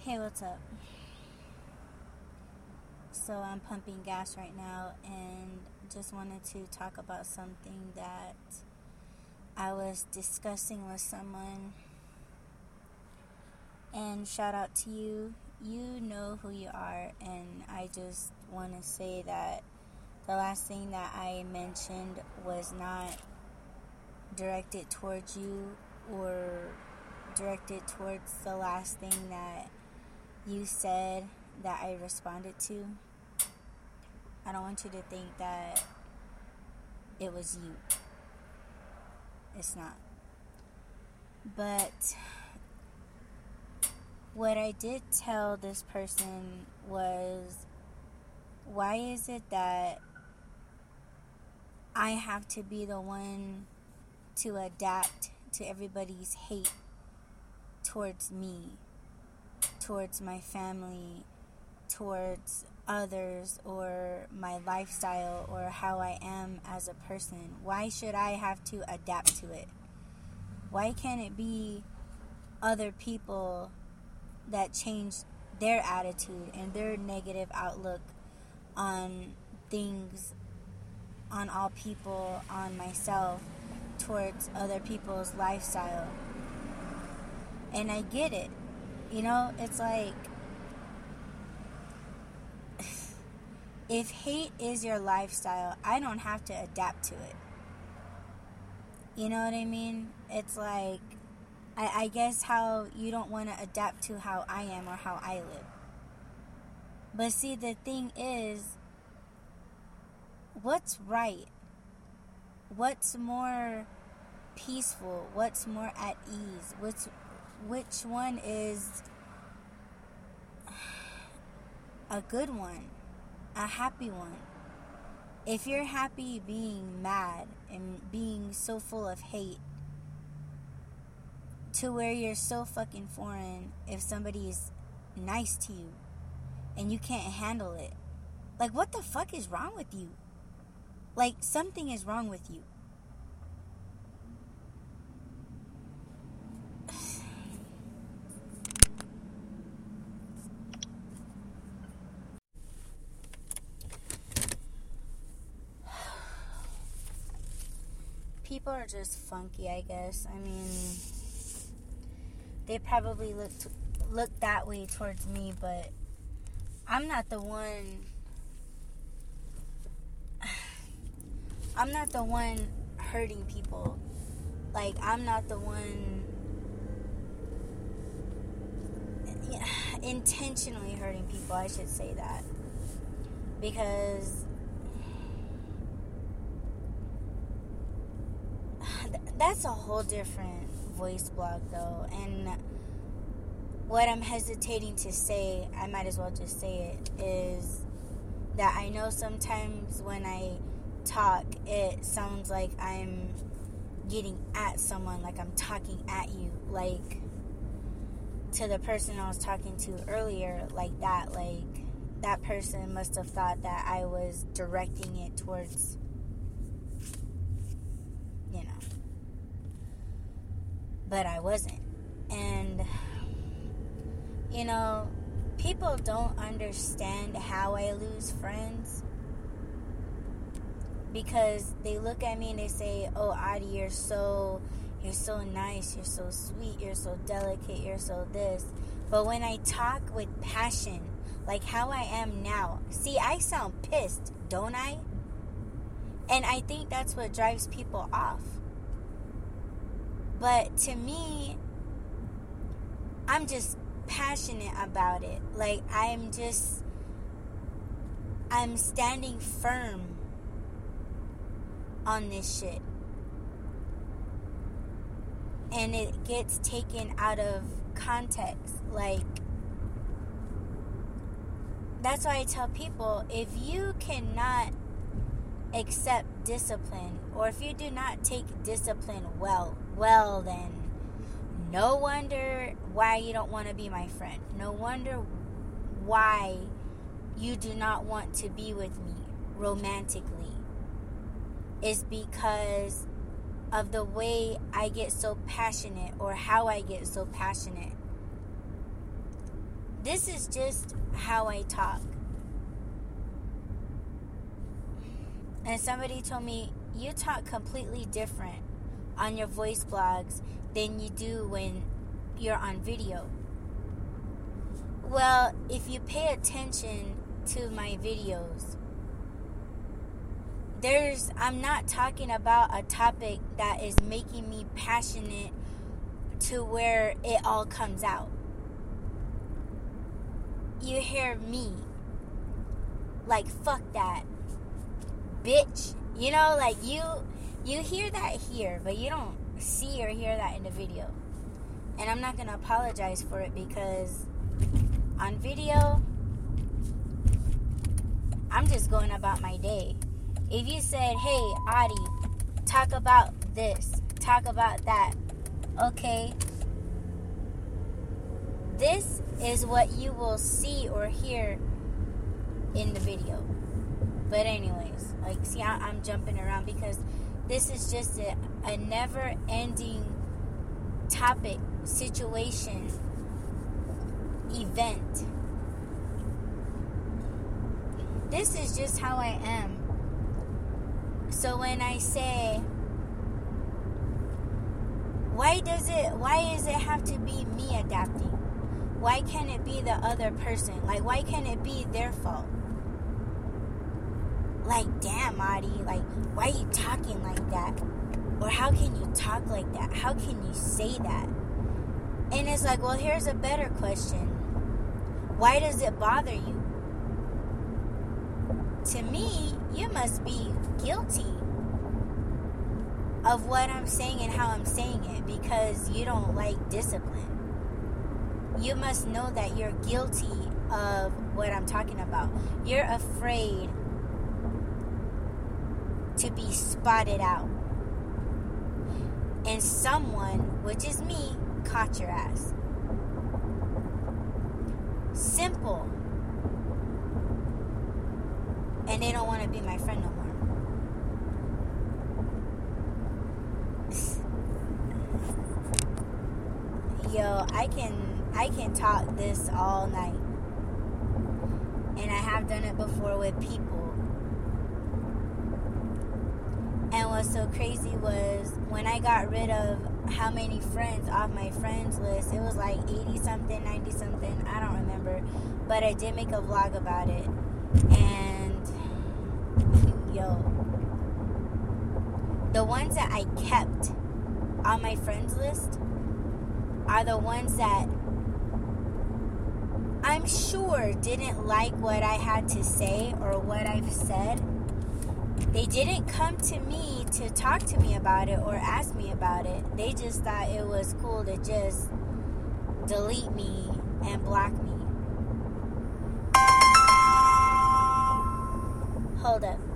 Hey, what's up? So I'm pumping gas right now and just wanted to talk about something that I was discussing with someone. And shout out to you. You know who you are, and I just want to say that the last thing that I mentioned was not directed towards you or directed towards the last thing that you said that I responded to. I don't want you to think that it was you. It's not. But what I did tell this person was, why is it that I have to be the one to adapt to everybody's hate towards me, towards my family, towards others, or my lifestyle, or how I am as a person? Why should I have to adapt to it? Why can't it be other people that change their attitude and their negative outlook on things, on all people, on myself, towards other people's lifestyle? And I get it. It's like, if hate is your lifestyle, I don't have to adapt to it. You know what I mean? It's like, I guess how you don't want to adapt to how I am or how I live. But see, the thing is, what's right? What's more peaceful? What's more at ease? Which one is a good one? A happy one? If you're happy being mad and being so full of hate, to where you're so fucking foreign if somebody is nice to you and you can't handle it, like, what the fuck is wrong with you? Like, something is wrong with you. People are just funky, I guess. I mean, they probably look that way towards me, but I'm not the one. I'm not the one hurting people. Like, I'm not the one intentionally hurting people, I should say that. Because that's a whole different voice blog, though. And what I'm hesitating to say, I might as well just say it, is that I know sometimes when I talk, it sounds like I'm getting at someone, like I'm talking at you, like to the person I was talking to earlier, like that person must have thought that I was directing it towards, but I wasn't. And people don't understand how I lose friends, because they look at me and they say, "Oh, Adi, you're so nice, you're so sweet, you're so delicate, you're so this." But when I talk with passion, like how I am now, see, I sound pissed, don't I? And I think that's what drives people off. But to me, I'm just passionate about it. Like, I'm standing firm on this shit. And it gets taken out of context. Like, that's why I tell people, if you cannot accept discipline, or if you do not take discipline well, then no wonder why you don't want to be my friend. No wonder why you do not want to be with me romantically. Is because of the way I get so passionate, or how I get so passionate. this is just how I talk. And somebody told me, you talk completely different on your voice blogs than you do when you're on video. Well, if you pay attention to my videos, I'm not talking about a topic that is making me passionate to where it all comes out. You hear me like, fuck that, bitch. You know, like you hear that here, but you don't see or hear that in the video. And I'm not going to apologize for it, because on video, I'm just going about my day. If you said, hey, Adi, talk about this, talk about that, okay, this is what you will see or hear in the video. But anyways, like, see, I'm jumping around because this is just a never-ending topic, situation, event. This is just how I am. So when I say, why does it have to be me adapting? Why can't it be the other person? Like, why can't it be their fault? Like, damn, Adi, like, why are you talking like that? Or how can you talk like that? How can you say that? And it's like, well, here's a better question. Why does it bother you? To me, you must be guilty of what I'm saying and how I'm saying it, because you don't like discipline. You must know that you're guilty of what I'm talking about. You're afraid to be spotted out. And someone, which is me, caught your ass. Simple. And they don't want to be my friend no more. Yo, I can talk this all night. And I have done it before with people. And what's so crazy was when I got rid of how many friends off my friends list, it was like 80 something, 90 something, I don't remember. But I did make a vlog about it. And yo, the ones that I kept on my friends list are the ones that I'm sure didn't like what I had to say or what I've said. They didn't come to me to talk to me about it or ask me about it. They just thought it was cool to just delete me and block me. Hold up.